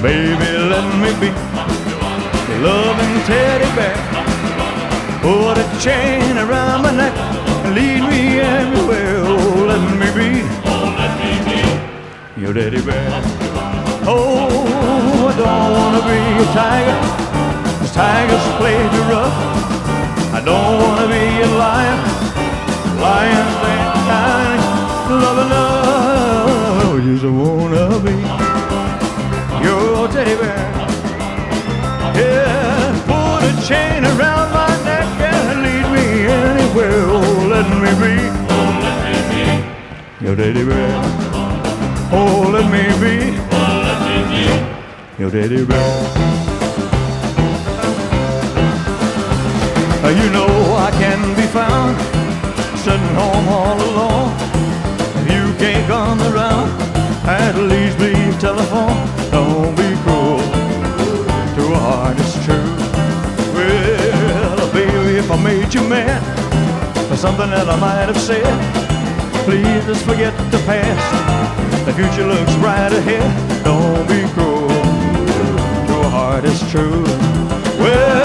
Baby, let me be your loving teddy bear. Put a chain around my neck and lead me everywhere. Oh, let me be your teddy bear. Oh, I don't want to be a tiger, 'cause tigers play too rough. I don't want to be a lion, lions ain't kind. Love enough, just wanna be your teddy bear. Yeah, put a chain around my neck and lead me anywhere. Oh, let me be your teddy bear. Oh, let me be your teddy bear. You know I can be found sitting home all alone. If you can't come around, at least please telephone. Don't be cruel to a heart that's true. Well, baby, if I made you mad for something that I might have said, please just forget the past. The future looks bright ahead. Don't be cruel to a heart that's true. Well,